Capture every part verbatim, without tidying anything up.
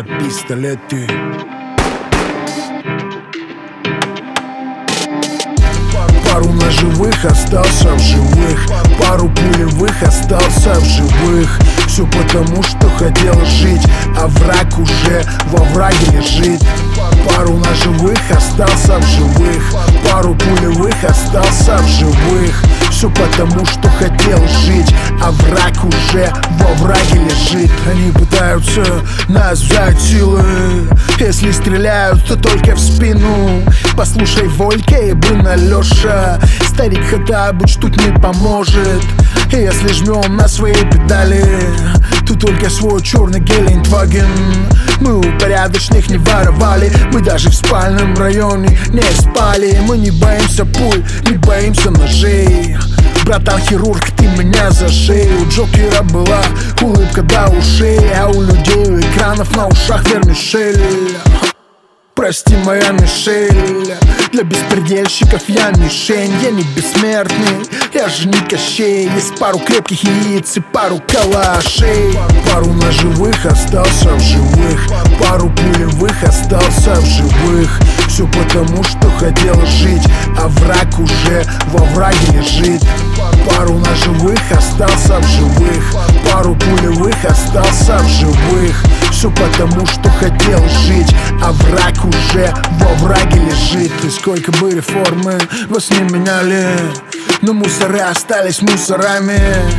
две пистолеты. Пару ножевых остался в живых, пару пулевых остался в живых. Все потому, что хотел жить, а враг уже во враге лежит. Пару ножевых остался в живых, пару пулевых остался в живых. Все потому, что хотел жить, а враг уже во враге лежит. Они пытаются нас взять силы, если стреляют, то только в спину. Послушай Волька и Блин Алёша, старик Хоттабыч тут не поможет. И если жмем на свои педали, то только свой черный Гелендваген. Мы у порядочных не воровали, мы даже в спальном районе не спали. Мы не боимся пуль, не боимся ножей. Братан хирург, ты меня за шею. У Джокера была улыбка до ушей, а у людей у экранов на ушах вермишель. Прости, моя Мишель, для беспредельщиков я мишень. Я не бессмертный, я же не Кощей. Есть пару крепких яиц и пару калашей. Пару ножевых остался в живых, пару пулевых остался в живых. Все потому, что хотел жить, а враг уже во враге лежит. Пару ножевых остался в живых, пару пулевых остался в живых. Все потому, что хотел жить, а враг уже во враге лежит. И сколько бы реформы вас не меняли, но мусоры остались мусорами.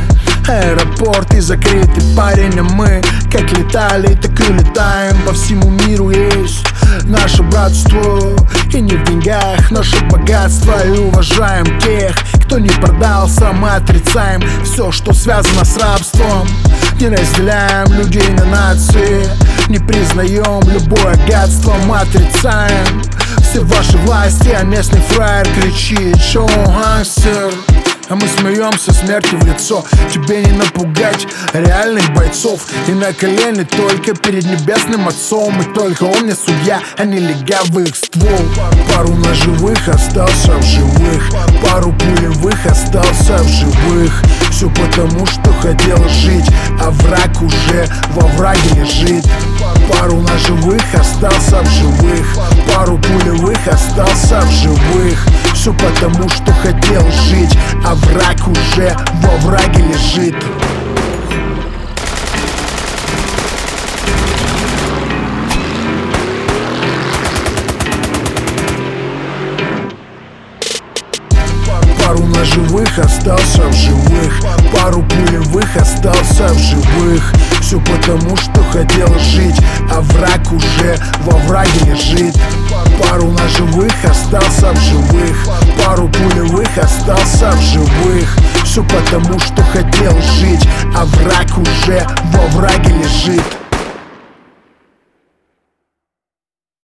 Аэропорты закрыты, парень, а мы как летали, так и летаем. По всему миру есть наше братство, и не в деньгах наше богатство. И уважаем тех, кто не продался. Мы отрицаем все, что связано с рабством. Не разделяем людей на нации, не признаем любое гадство. Мы отрицаем все ваши власти, а местный фраер кричит: шоу гангстер. А мы смеемся смертью в лицо. Тебе не напугать реальных бойцов. И на колени только перед небесным отцом. И только он не судья, а не легавый их ствол. Пару ножевых остался в живых, пару пулевых остался в живых. Все потому, что хотел жить, а враг уже во враге лежит. Пару ножевых остался в живых, пару пулевых остался в живых. Все потому, что хотел жить, а враг уже во враге лежит. Пару ножевых остался в живых, пару пулевых остался в живых. Все потому, что хотел жить, а враг уже во враге лежит. Пару ножевых остался в живых, пару пулевых остался в живых. Все потому, что хотел жить, а враг уже во враге лежит.